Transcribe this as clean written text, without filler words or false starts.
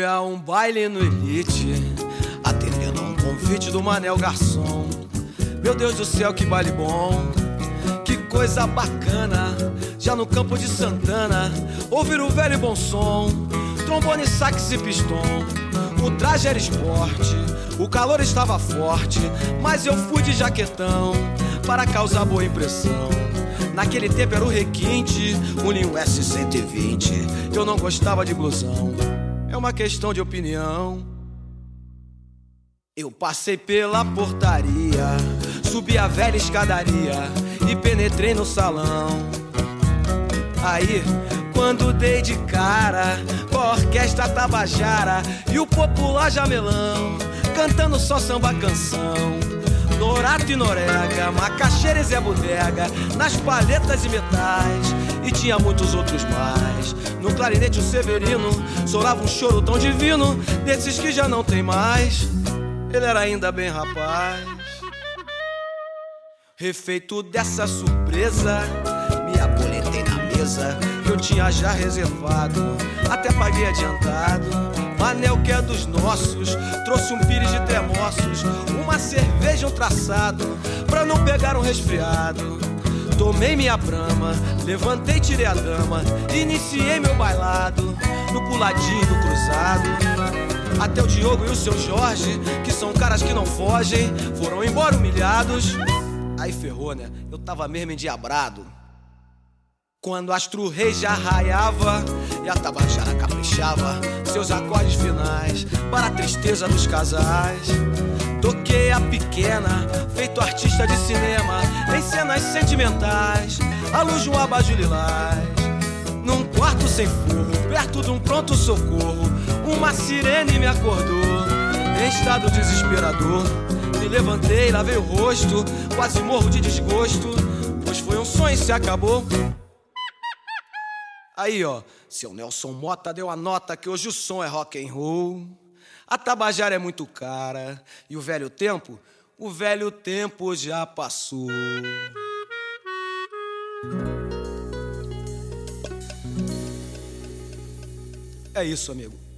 Fui a um baile no Elite, atendendo um convite do Manel Garçom. Meu Deus do céu, que baile bom, que coisa bacana. Já no campo de Santana, ouvir o velho e bom som, trombone, sax e pistão. O traje era esporte, o calor estava forte, mas eu fui de jaquetão para causar boa impressão. Naquele tempo era o requinte, um Linho S120. Eu não gostava de blusão, é uma questão de opinião. Eu passei pela portaria, subi a velha escadaria e penetrei no salão. Aí, quando dei de cara com a orquestra tabajara e o popular jamelão, cantando só samba canção, Norato e Norega, Macaxeira e Zé Bodega, nas palhetas e metais, e tinha muitos outros mais. No clarinete o Severino solava um choro tão divino, desses que já não tem mais. Ele era ainda bem rapaz. Refeito dessa surpresa, me aboletei na mesa que eu tinha já reservado, até paguei adiantado. Manel, que é dos nossos, trouxe um pires de tremoços, uma cerveja, um traçado, pra não pegar um resfriado. Tomei minha brama, levantei, tirei a dama, iniciei meu bailado, no puladinho, no cruzado. Até o Diogo e o seu Jorge, que são caras que não fogem, foram embora humilhados. Aí ferrou, né? Eu tava mesmo endiabrado. Quando Astro Rei já raiava e a tabajara caprichava seus acordes finais para a tristeza dos casais, toquei a pequena, feito artista de cinema, em cenas sentimentais, à luz de um abajur lilás. Num quarto sem forro, perto de um pronto-socorro, uma sirene me acordou, em estado desesperador. Me levantei, lavei o rosto, quase morro de desgosto, pois foi um sonho e se acabou. Aí, ó, seu Nelson Mota deu a nota que hoje o som é rock and roll. A tabajara é muito cara e o velho tempo já passou. É isso, amigo.